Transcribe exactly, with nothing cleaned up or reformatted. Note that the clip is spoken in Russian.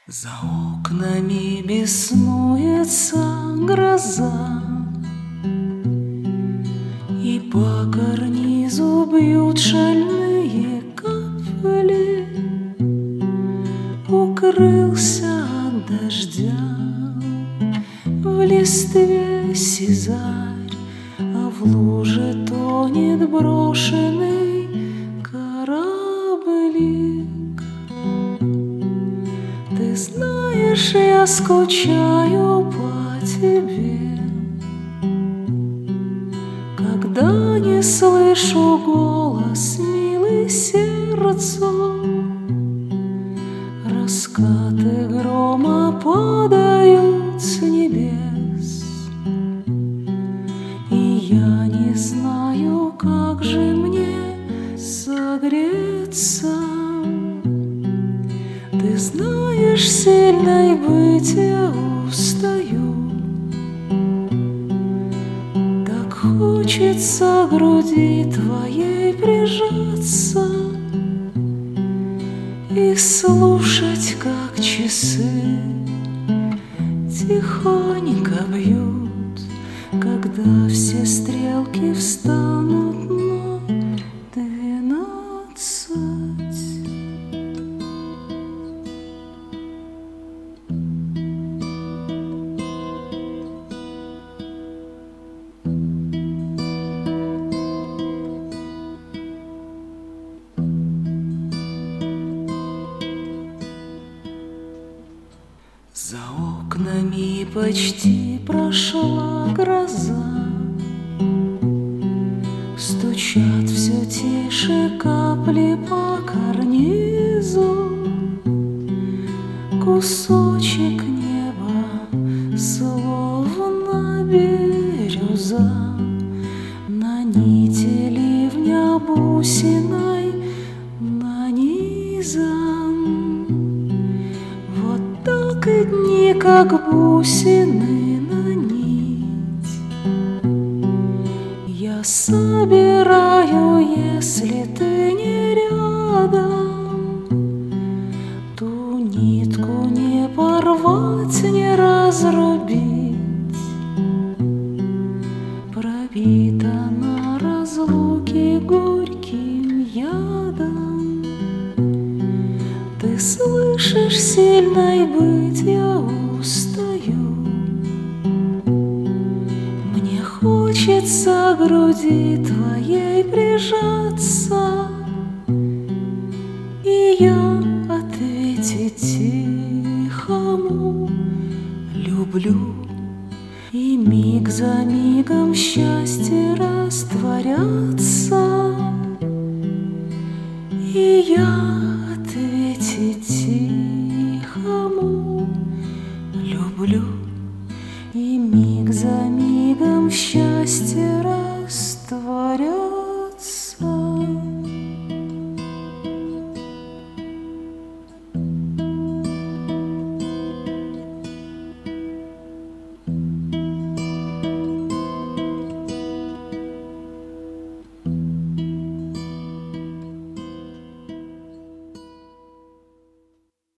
За окнами беснуется гроза, и по карнизу бьют шальные капли. Укрылся от дождя в листве сизарь, а в луже тонет брошенный кораблик. Ты знаешь, я скучаю по тебе, когда не слышу голос милый сердцу. Раскаты грома падают с небес, и я не знаю, как же мне согреться. Ты знаешь, сильной быть я устаю, так хочется к груди твоей прижаться и слушать, как часы тихонько бьют, когда все стрелки встанут на двенадцать. За окнами почти прошла гроза, стучат все тише капли по карнизу. Кусочек неба, словно бирюза, на нити ливня бусиной нанизан. Так и дни, как бусины на нить, я собираю, если ты не рядом. Ту нитку не порвать, не разрубить, пропита на разлуке горьким ядом. Ты слышишь, сильной быть я устаю, мне хочется к груди твоей прижаться, и я ответить тихому люблю. И миг за мигом счастье растворятся, и я ответить тихому люблю. И миг за мигом счастье растворяется.